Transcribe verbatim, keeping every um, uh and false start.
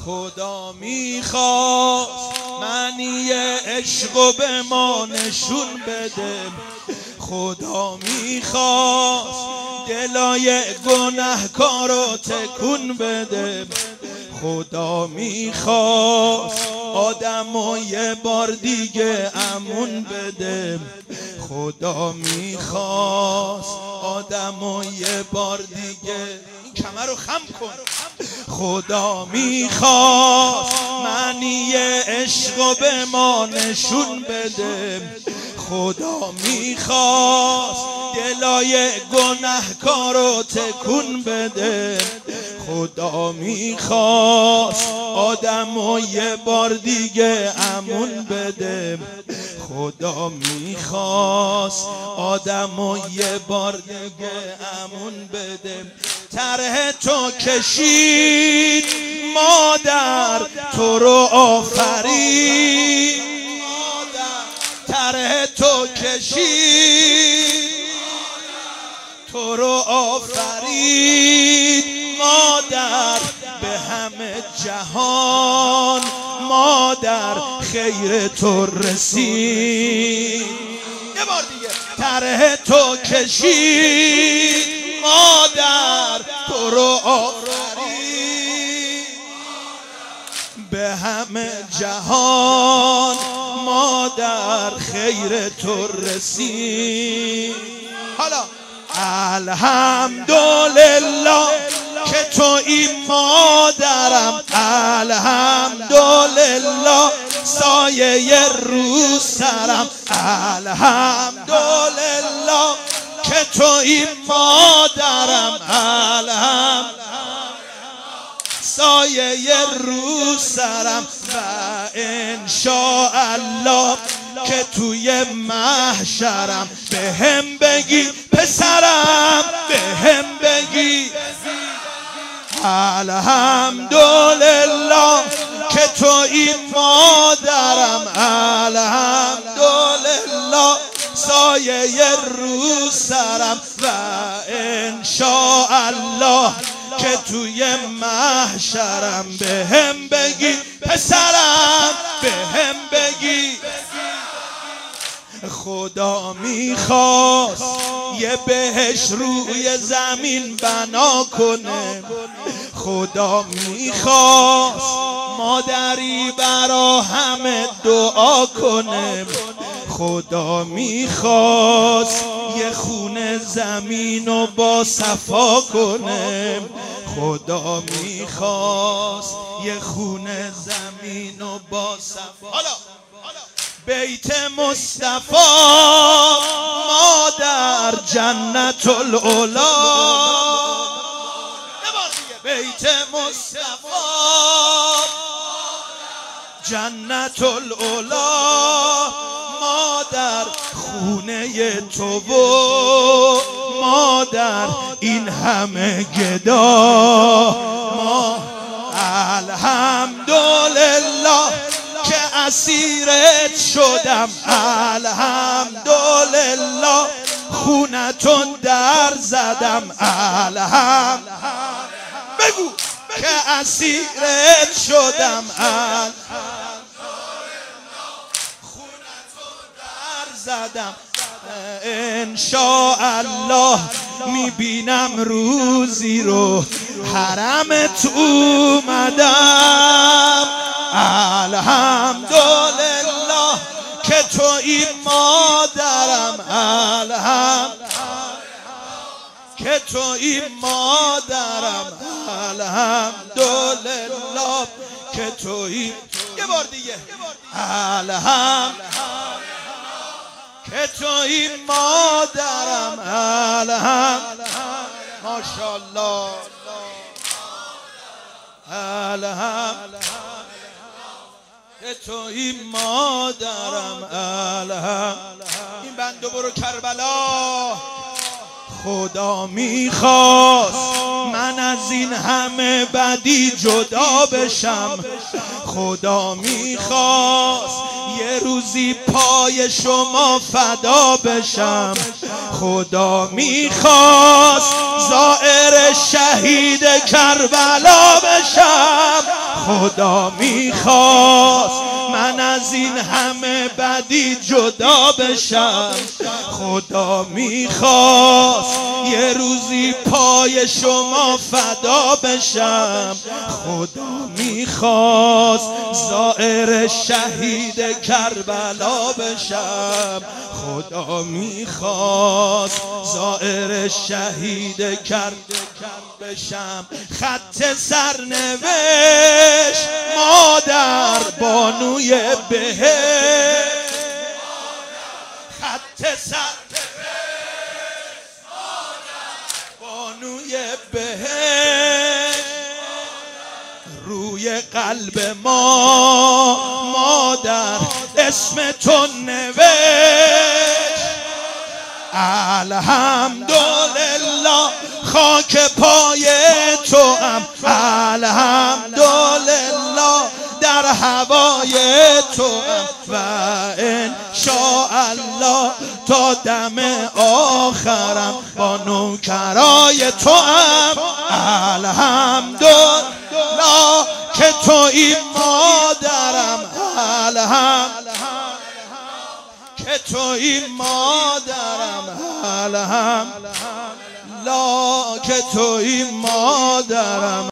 خدا میخواست معنی عشقو به ما نشون بده. خدا میخواست دلای گنهکارو تکون بده. خدا میخواست آدمو یه بار دیگه امون بده. خدا میخواست آدمو یه بار دیگه این کمر رو خم کن. خدا میخواست معنی عشقو به ما نشون بده. خدا میخواست دلای گنهکارو تکون بده. خدا میخواست آدمو یه بار دیگه امون بده. خدا میخواست آدمو یه بار دیگه امون بده. طرح تو کشید مادر تو رو آفرید. طرح تو کشید تو رو آفرید مادر به همه جهان. مادر خیر تو رسید. یه بار دیگه طرح تو کشید مادر تو رو آفرید به همه جهان. مادر خیر تو رسید. حالا الحمدلله که تو این مادرم. الحمدلله سایه رو سرم. الحمدلله که تو این مادرم. الحمدلله سایه رو سرم. و انشاءالله که توی محشرم به هم بگی پسرم. به هم بگی الحمدلله که تو این مادرم. الحمدلله سایه رو سرم. و انشاءالله که توی محشرم به هم بگی پسرم. به هم بگی. خدا میخواست یه بهش روی زمین بنا کنه. خدا میخواست مادری برا همه دعا کنه. خدا میخواست یه خونه زمینو با صفا کنه. خدا میخواست یه خونه زمینو با صفا. حالا بیت مصطفی مادر جنت العلا. بیت مصطفی جنت العلا. مادر خونه تو و مادر این همه گدا. ما الحمدلله که اسیرت شدم. الحمدلله خونتون در زدم. الحمدلله بگو که اسیرت شدم. خونتون در زدم. انشاءالله میبینم روزی رو حرمت اومدم. الحمدلله که تو این مادرم. الحمدلله که تو این مادرم. الحمدلله که تو این. یه بار دیگه الحمدلله که تو این مادرم. الحمدلله ماشاءالله. الحمدلله که تو این مادرم. الحمدلله این بندو برو کربلا. خدا میخواست من از این همه بدی جدا بشم. خدا میخواست یه روزی پای شما فدا بشم. خدا میخواست زائر شهید کربلا بشم. خدا میخواست من از این همه بدی جدا بشم. خدا میخواست یه روزی پای شما فدا بشم. خدا میخواست زائر شهید کربلا بشم. خدا میخواست زائر شهید کربلا بشم. خط سرنوشت مادر بانوی بهشت، خط سرنوشت مادر بانوی بهشت، روی قلب ما مادر اسم تو نوشت. الحمدلله خاک پای تو ام، الحمدلله در هوای تو ام و انشاءالله تا دم آخرم با نوکرای تو ام. الحمدلله که تویی مادرم، الحمدلله که تویی مادرم، الحمدلله که تویی مادرم.